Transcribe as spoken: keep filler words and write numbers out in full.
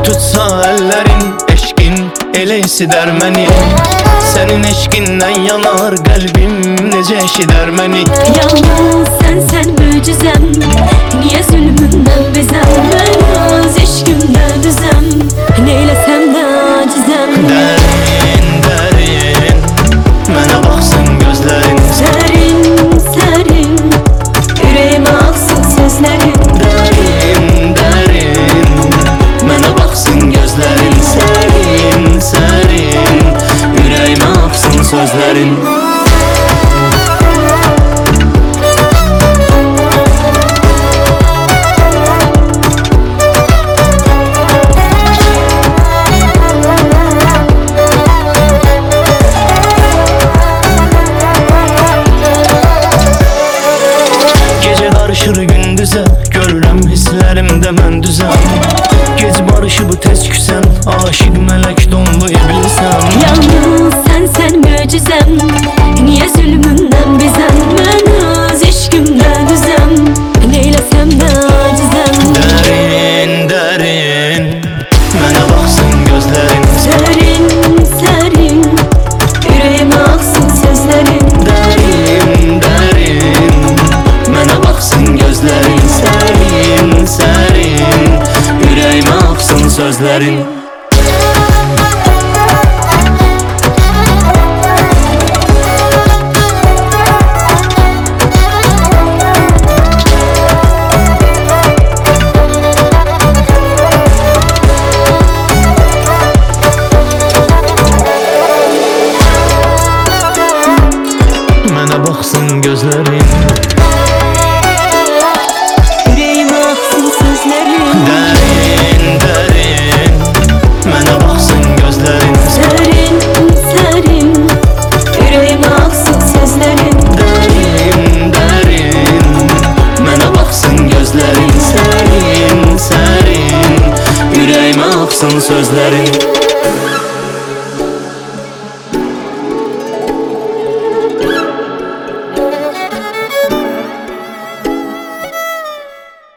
Tutsa ellerin eşkin ele isider məni. Senin eşkindən yanar qəlbim necə eşidər məni. Yalnız sen sen möcüzem, niye zulmünden bezem? Ben öz eşkimde düzem, neylesem de acizem. Dərin, dərin, mənə baxsın gözlərin. Serin, serin, yüreğime aksın sözlerin. Dərin, dərin, mənə baxsın gözlərin. Sərin, sərin, ürəyimə axsın sözlərin. Gündüzə görürəm hisslərimdə mən düzəm. Gec barışı bu tez küsən, aşık mələk donlu iblisən. Yalnız sen sen möcüzem, niye zulmünden bezem? Ben öz eşkimde düzem, neylesem de acizem. Dərin, dərin, mənə baxsın gözlərin. Serin, serin, yüreğime aksın sözlerin. Dərin, dərin, mənə baxsın gözlərin. Sərin, sərin, ürəyimə axsın sözlərin. Mənə baxsın gözlərin. Yüreğime aksın sözlerin. Dərin, dərin, mənə baxsın gözlərin. Serin, serin, yüreğime aksın sözlerin. Dərin, dərin, mənə baxsın gözlərin. Sərin, sərin, ürəyimə axsın sözlərin.